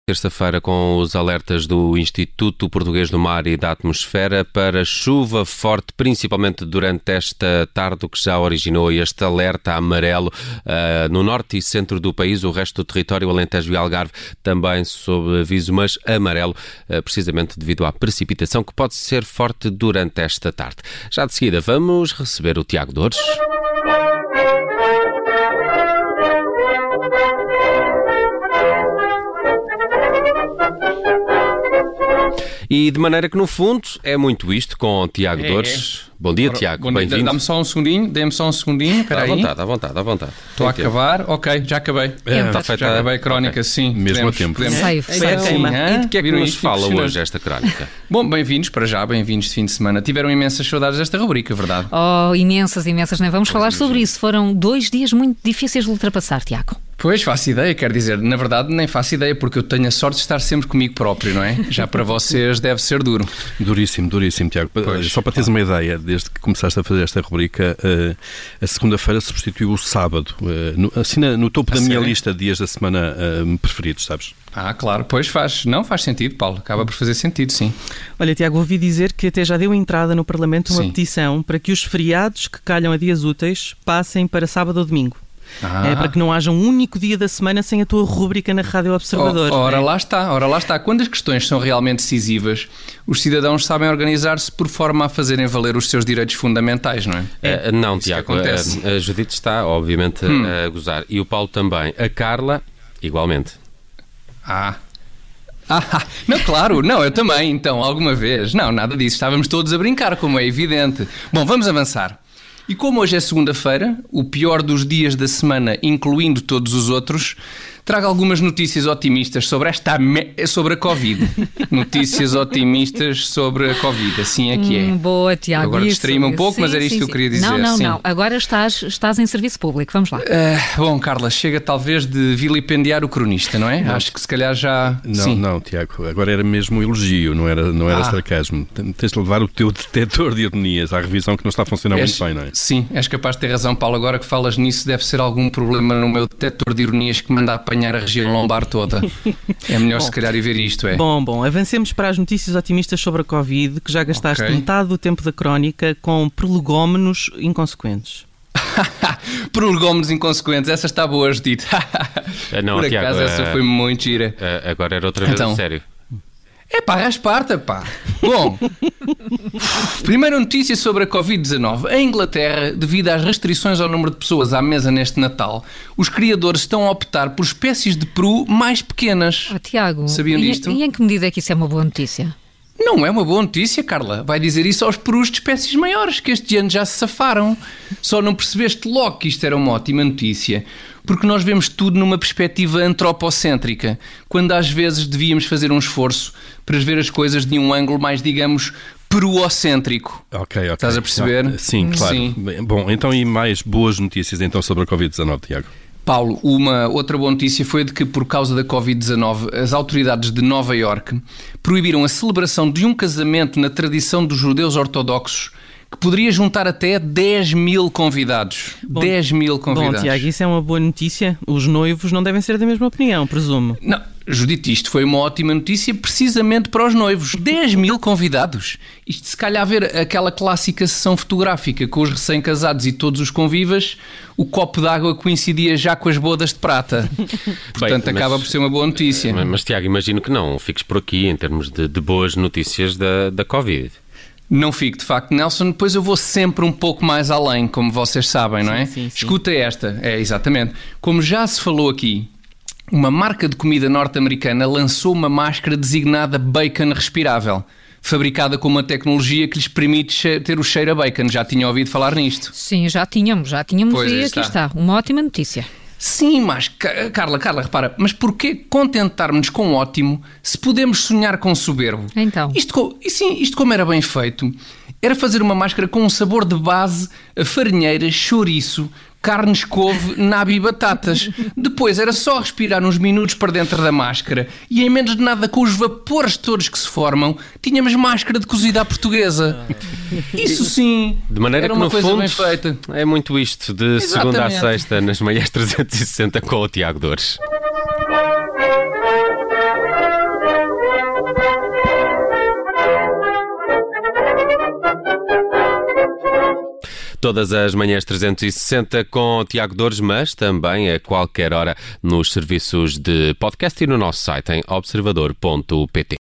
Terça-feira com os alertas do Instituto Português do Mar e da Atmosfera para chuva forte, principalmente durante esta tarde, o que já originou este alerta amarelo no norte e centro do país. O resto do território, Alentejo e Algarve, também sob aviso, mas amarelo, precisamente devido à precipitação que pode ser forte durante esta tarde. Já de seguida vamos receber o Tiago Dores. E de maneira que, no fundo, é muito isto com o Tiago Dores. Bom dia, Tiago. Bem-vindo. Dê-me só um segundinho. Espera aí. À vontade. Estou a acabar. Ok, já acabei. Está feita. Já acabei a crónica, sim. Mesmo a tempo. E de que é que nos fala hoje esta crónica? Bom, bem-vindos para já, bem-vindos de fim de semana. Tiveram imensas saudades desta rubrica, verdade? Oh, imensas, nem vamos falar sobre isso. Foram 2 dias muito difíceis de ultrapassar, Tiago. Pois, faço ideia, quer dizer, na verdade nem faço ideia, porque eu tenho a sorte de estar sempre comigo próprio, não é? Já para vocês deve ser duro. Duríssimo, Tiago. Pois, só para teres uma ideia, desde que começaste a fazer esta rubrica, a segunda-feira substituiu o sábado, no topo da minha lista de dias da semana preferidos, sabes? Ah, claro, pois faz sentido, Paulo, acaba por fazer sentido, sim. Olha, Tiago, ouvi dizer que até já deu entrada no Parlamento uma petição para que os feriados que calham a dias úteis passem para sábado ou domingo. É para que não haja um único dia da semana sem a tua rúbrica na Rádio Observador. Ora lá está. Quando as questões são realmente decisivas, os cidadãos sabem organizar-se por forma a fazerem valer os seus direitos fundamentais, não é? Não, Tiago, a Judite está, obviamente, a gozar. E o Paulo também. A Carla, igualmente. Não, claro, não, eu também, então, alguma vez. Não, nada disso, estávamos todos a brincar, como é evidente. Bom, vamos avançar. E como hoje é segunda-feira, o pior dos dias da semana, incluindo todos os outros, trago algumas notícias otimistas sobre sobre a Covid. Notícias otimistas sobre a Covid, assim é que é. Boa, Tiago. Agora distraí-me um pouco, mas era isto que eu queria dizer. Não. Agora estás em serviço público, vamos lá. Bom, Carla, chega talvez de vilipendiar o cronista, não é? Acho que se calhar já... Não, Tiago, agora era mesmo um elogio, não era sarcasmo. Tens de levar o teu detector de ironias à revisão, que não está a funcionar muito bem, não é? Sim, és capaz de ter razão, Paulo. Agora que falas nisso, deve ser algum problema no meu detector de ironias que manda apanhar a região lombar toda. É melhor se calhar ir ver isto, é? Bom, avancemos para as notícias otimistas sobre a Covid, que já gastaste metade do tempo da crónica com prolegómenos inconsequentes. Prolegómenos inconsequentes, essa está boa, Judite. Não, por Tiago, acaso essa foi muito gira. Agora era outra vez, sério. Rasparta, pá. Bom, primeira notícia sobre a Covid-19. Em Inglaterra, devido às restrições ao número de pessoas à mesa neste Natal, os criadores estão a optar por espécies de peru mais pequenas. Tiago, sabiam disto? E em que medida é que isso é uma boa notícia? Não é uma boa notícia, Carla. Vai dizer isso aos perus de espécies maiores, que este ano já se safaram. Só não percebeste logo que isto era uma ótima notícia, porque nós vemos tudo numa perspectiva antropocêntrica, quando às vezes devíamos fazer um esforço para ver as coisas de um ângulo mais, digamos, peruocêntrico. Ok. Estás a perceber? Sim, claro. Sim. Bom, então e mais boas notícias então sobre a Covid-19, Tiago? Paulo, uma outra boa notícia foi de que, por causa da Covid-19, as autoridades de Nova Iorque proibiram a celebração de um casamento na tradição dos judeus ortodoxos que poderia juntar até 10 mil convidados. 10 mil convidados. Bom, Tiago, isso é uma boa notícia. Os noivos não devem ser da mesma opinião, presumo. Não, Judite, isto foi uma ótima notícia precisamente para os noivos. 10 mil convidados. Isto, se calhar, ver aquela clássica sessão fotográfica com os recém-casados e todos os convivas, o copo d'água coincidia já com as bodas de prata. Portanto, acaba por ser uma boa notícia. Mas, Tiago, imagino que não fiques por aqui em termos de boas notícias da Covid. Não fico, de facto, Nelson, depois eu vou sempre um pouco mais além, como vocês sabem, não é? Sim. Escuta esta, exatamente. Como já se falou aqui, uma marca de comida norte-americana lançou uma máscara designada Bacon Respirável, fabricada com uma tecnologia que lhes permite ter o cheiro a bacon. Já tinham ouvido falar nisto? Sim, já tínhamos pois e aqui está. Uma ótima notícia. Sim, mas, Carla, repara, mas porquê contentarmos-nos com ótimo se podemos sonhar com soberbo? Então? Isto como era bem feito, era fazer uma máscara com um sabor de base a farinheira, chouriço, carnes, couve, nabo e batatas. Depois era só respirar uns minutos para dentro da máscara e em menos de nada, com os vapores todos que se formam, tínhamos máscara de cozida à portuguesa. Isso sim, de maneira era que, uma no coisa fundo, bem feita. É muito isto de segunda a sexta nas manhãs 360 com o Tiago Dores. Todas as manhãs 360 com Tiago Dores, mas também a qualquer hora nos serviços de podcast e no nosso site em observador.pt.